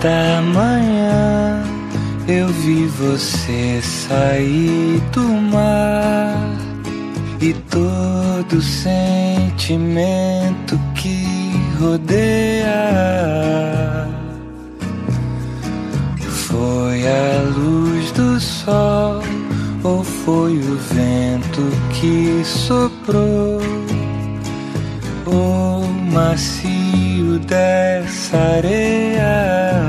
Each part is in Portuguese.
da manhã eu vi você sair do mar, e todo sentimento que rodeia foi a luz do sol, ou foi o vento que soprou, o macio dessa areia.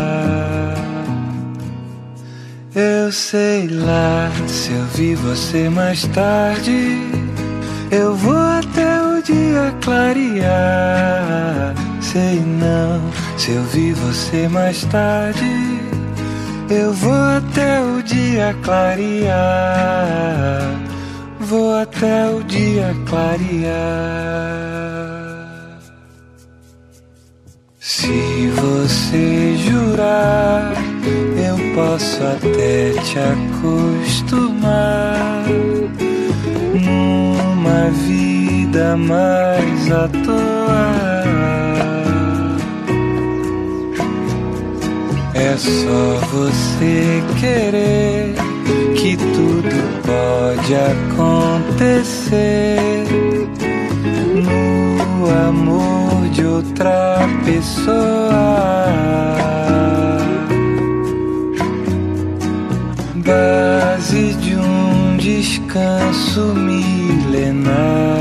Eu sei lá, se eu vi você mais tarde, eu vou até o dia clarear. Sei não, se eu vi você mais tarde, eu vou até o dia clarear. Vou até o dia clarear. Se você jurar, eu posso até te acostumar numa vida mais à toa. É só você querer que tudo pode acontecer no amor de outra pessoa. Base de um descanso milenar.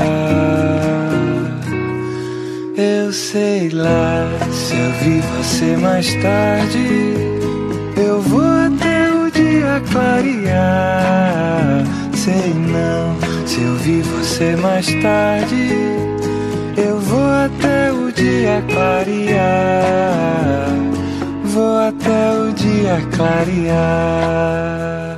Eu sei lá, se eu vi você mais tarde, eu vou até o dia clarear. Sei não, se eu vi você mais tarde, eu vou até o dia clarear. Vou até o dia clarear.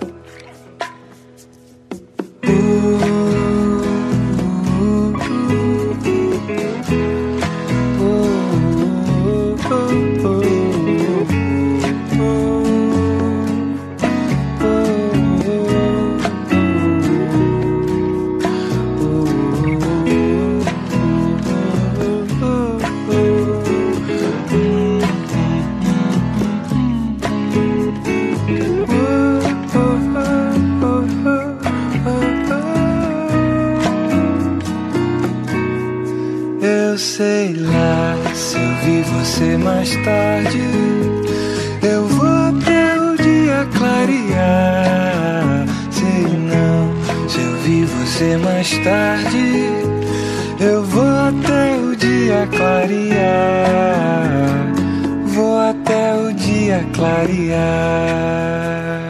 Eu sei lá, se eu vi você mais tarde, eu vou até o dia clarear. Sei não, se eu vi você mais tarde, eu vou até o dia clarear. Vou até o dia clarear.